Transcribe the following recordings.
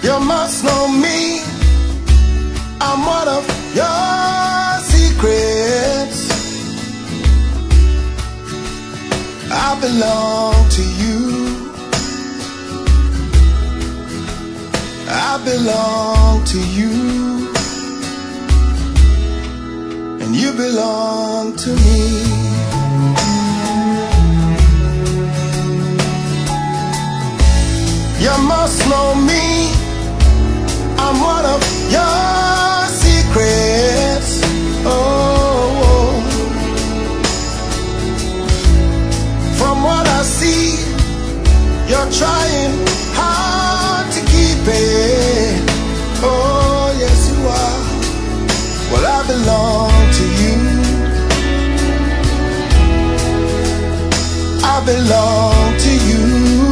You must know me. I'm one of your secrets. I belong to you. I belong to you. And you belong to me. You must know me. I'm one of your secrets. Oh, from what I see, you're trying hard to keep it. Oh, yes you are. Well, I belong to you. I belong to you.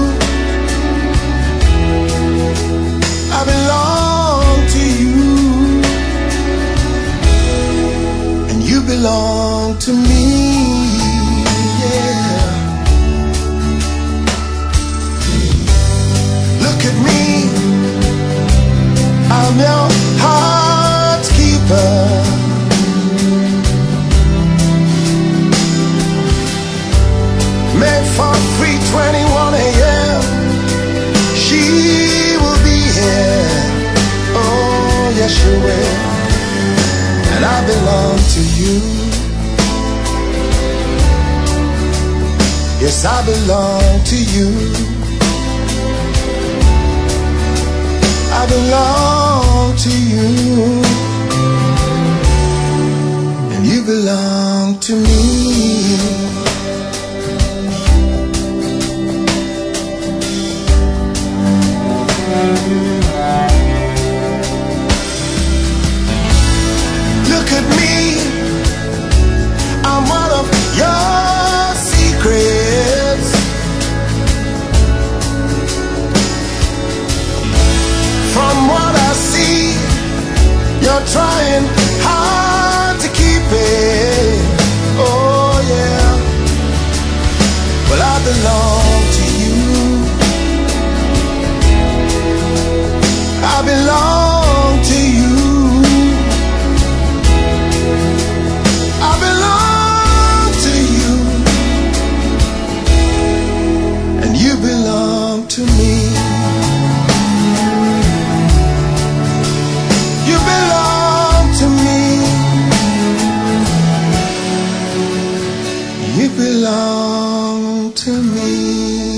I belong to you, and you belong to me, yeah. Look at me, I'm your heart's keeper. Made for 3:21 a.m. She will be here. Oh, yes she will. And I belong to you. Yes, I belong to you. I belong to you. And you belong to me. Look at me, I'm one of your secrets. From what I see, you're trying hard to keep it. Oh yeah. Well, I belong to you. I belong to you. I belong to you. And you belong to me. You belong to me. You belong to me.